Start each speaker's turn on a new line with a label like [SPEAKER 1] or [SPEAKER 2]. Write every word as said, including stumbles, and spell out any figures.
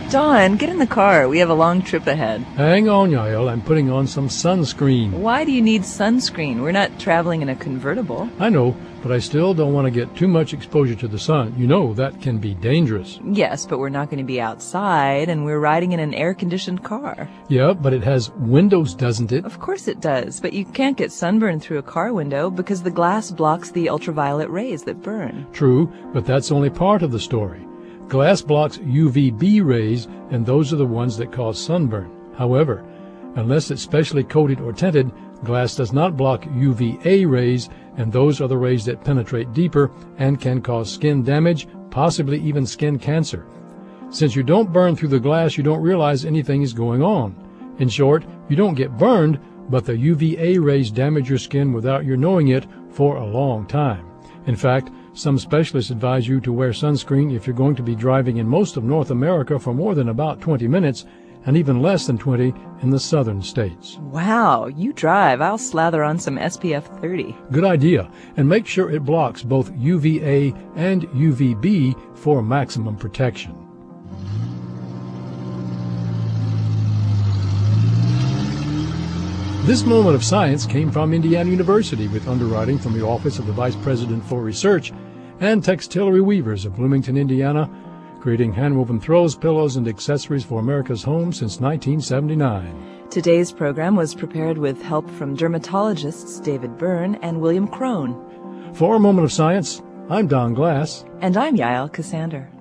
[SPEAKER 1] Don, get in the car. We have a long trip ahead.
[SPEAKER 2] Hang on, Yael. I'm putting on some sunscreen.
[SPEAKER 1] Why do you need sunscreen? We're not traveling in a convertible.
[SPEAKER 2] I know, but I still don't want to get too much exposure to the sun. You know, that can be dangerous.
[SPEAKER 1] Yes, but we're not going to be outside, and we're riding in an air-conditioned car.
[SPEAKER 2] Yeah, but it has windows, doesn't it?
[SPEAKER 1] Of course it does, but you can't get sunburned through a car window because the glass blocks the ultraviolet rays that burn.
[SPEAKER 2] True, but that's only part of the story. Glass blocks U V B rays, and those are the ones that cause sunburn. However, unless it's specially coated or tinted, glass does not block U V A rays, and those are the rays that penetrate deeper and can cause skin damage, possibly even skin cancer. Since you don't burn through the glass, you don't realize anything is going on. In short, you don't get burned, but the U V A rays damage your skin without your knowing it for a long time. In fact, some specialists advise you to wear sunscreen if you're going to be driving in most of North America for more than about twenty minutes, and even less than twenty in the southern states.
[SPEAKER 1] Wow, you drive. I'll slather on some S P F thirty.
[SPEAKER 2] Good idea, and make sure it blocks both U V A and U V B for maximum protection. This moment of science came from Indiana University with underwriting from the Office of the Vice President for Research and Textillery Weavers of Bloomington, Indiana, creating handwoven throws, pillows, and accessories for America's home since nineteen seventy-nine.
[SPEAKER 1] Today's program was prepared with help from dermatologists David Byrne and William Crone.
[SPEAKER 2] For a moment of science, I'm Don Glass.
[SPEAKER 1] And I'm Yael Cassander.